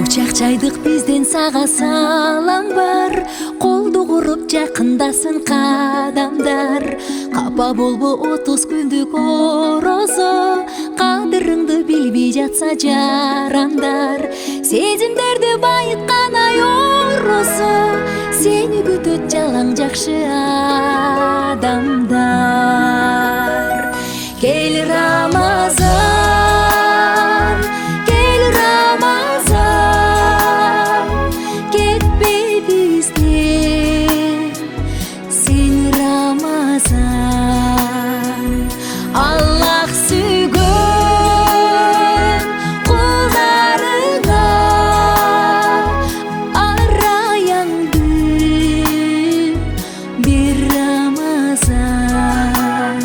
чайдык бизден сага салам бар, колду куруп жакындасын кадамдар. Капа болбо 30 күндүк орозо, кадырыңды билбей жатса жарандар. Сезимдерди байыткан ай орозо, сени күтөт жалаң жакшы адамдар. Кел Рамазан, кел Рамазан, кетпе бизден сен Рамазан. Аллах сүйгөн кулдарына араяңды бир Рамазан.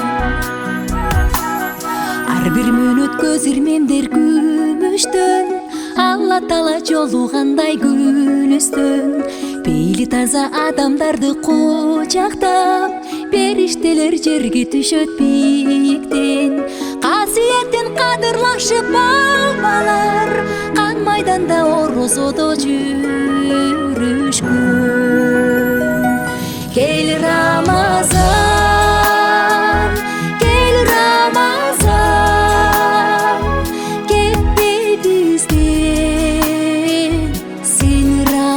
Ар бир мүнөт көз ирмемдер күмүштөн, Алла Таала жолугандай күнүстөн. Пейли таза адамдарды кучактап, периштелер жерге түшөт бийиктен. Касиеттен кадырлашып балбалар, кан майданда орозодо жүрүшкөн. Кел Рамазан, кел Рамазан, кетпе бизден сен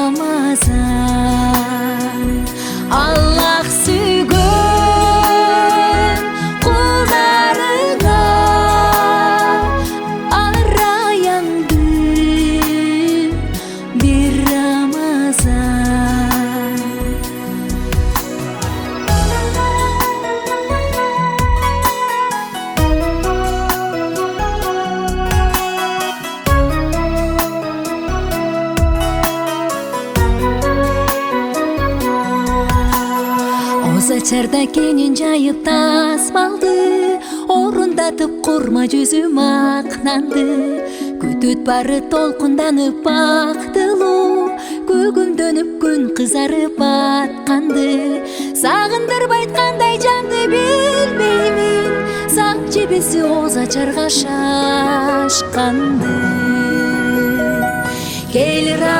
Рамазан. Аллах сүйгөн кулдарына араяңды бир Рамазан. Озачарда кенен жайып тасмалды, орундатып курма жүзүм ак нанды. Күтөт бары толкунданып бактылуу, көгүмдөнүп күн кызарып атканды. Сагындырып айткандай жанды билбеймин, сак жебеси озачарга шашканды. Кел